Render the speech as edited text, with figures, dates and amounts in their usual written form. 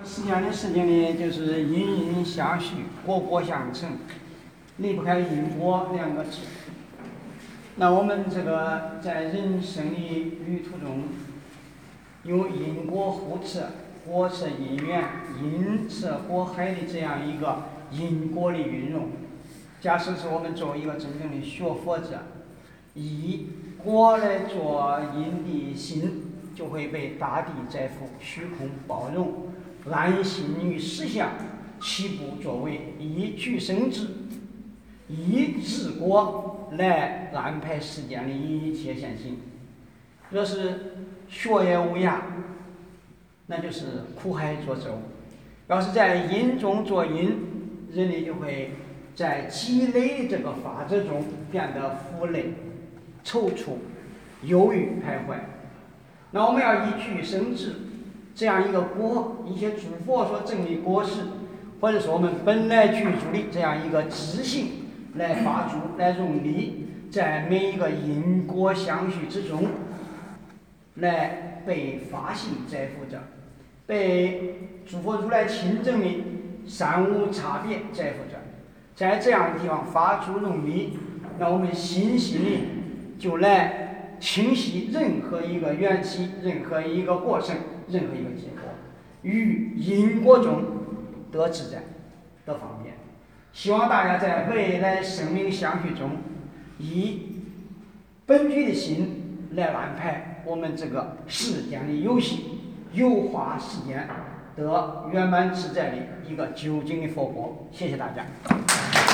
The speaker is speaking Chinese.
实际上的事情呢，就是因因相续，果果相成，离不开因果两个字。那我们这个在人生的旅途中，有因果互斥，果是因缘，因是果海的这样一个因果的运用。假设是我们作为一个真正的学佛者，以果来做因的心，就会被大地载负，虚空包容，安心于实相，起步作为，依俱生智，依治果来安排世间的一切现行。若是学业无涯，那就是苦海作舟；要是在因中作因，人类就会在积累这个法则中变得负累、踌躇、忧郁、徘徊。那我们要依俱生智，这样一个果，一些诸佛所证的果实，或者说我们本来具足的这样一个自性来发出、来容力，在每一个因果相续之中，来被发心载负着，被诸佛如来亲证的三无差别载负着，在这样的地方发出容力，那我们心性里就来清晰任何一个缘起，任何一个过程，任何一个结果，于因果中得自在，得方便。希望大家在未来生命相续中，以本具的心来安排我们这个世间的游戏，游化世间，得圆满自在的一个究竟的佛果。谢谢大家。